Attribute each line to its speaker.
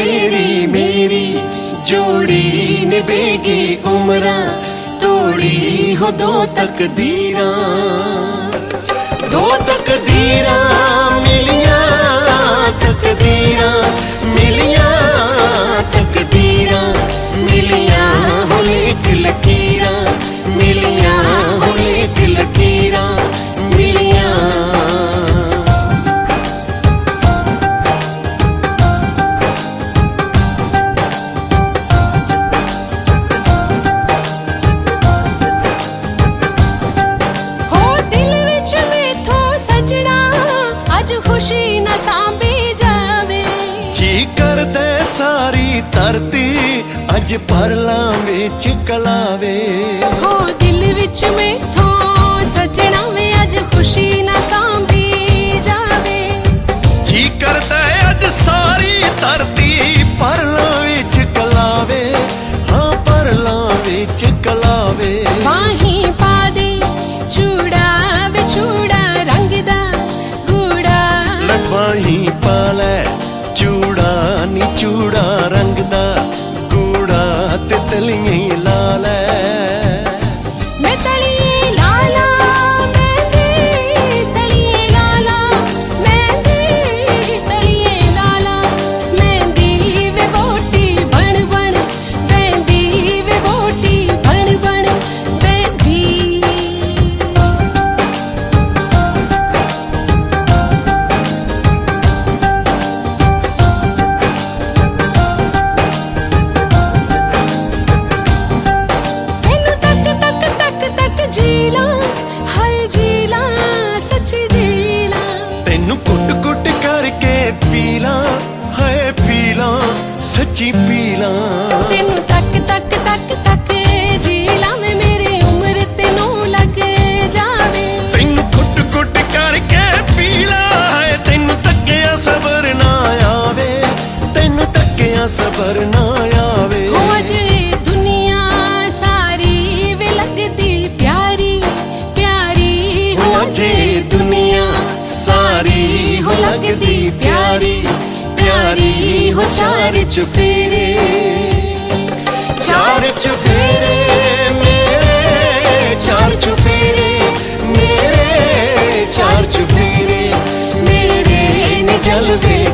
Speaker 1: तेरी मेरी जोड़ी निभेगी उम्रा, तोड़ी हो दो तकदीरा। दो तकदीरा मिलिया, तकदीरा मिलिया, तकदीरा मिलिया हो लेक लकीरा, मिलिया हो लेक लकीरा मिलिया। खुशी न सांभी जावे, जी कर दे सारी धरती अज परला विच कलावे। हो दिल विच मैथों सजना वे अज खुशी न सांभी जावे, जी कर दे अज सारी धरती परला विच कलावे। हाँ परला विच कलावे। बाही पा दे चूड़ा वे चूड़ा रंग दा, बाही पाले चूड़ा नी चूड़ा रंग दा, कूड़ा ते तलिए लाल मैं तलिए लाला, मेहंदी तलिए लाला, मेहंदी तलिए लाला, मेहंदी वे वोटी बन बन, मेहंदी वे वोटी बन बन मेहंदी। सच्ची पीला तेनू तक तक तक तक जीला में मेरी उम्र तेनू लग जावे। तेनू कुट कुट करके पीला है, तेनू तकिया सबर ना आवे, तेनू तकिया सबर ना आवे। हो अज दुनिया सारी वे लगदी प्यारी प्यारी, हो अज दुनिया सारी हो लगदी प्यारी प्यारी। हो चार चुफेरे, चार चुफेरे मेरे, चार चुफेरे मेरे, चार चुफेरे मेरे ने जलवे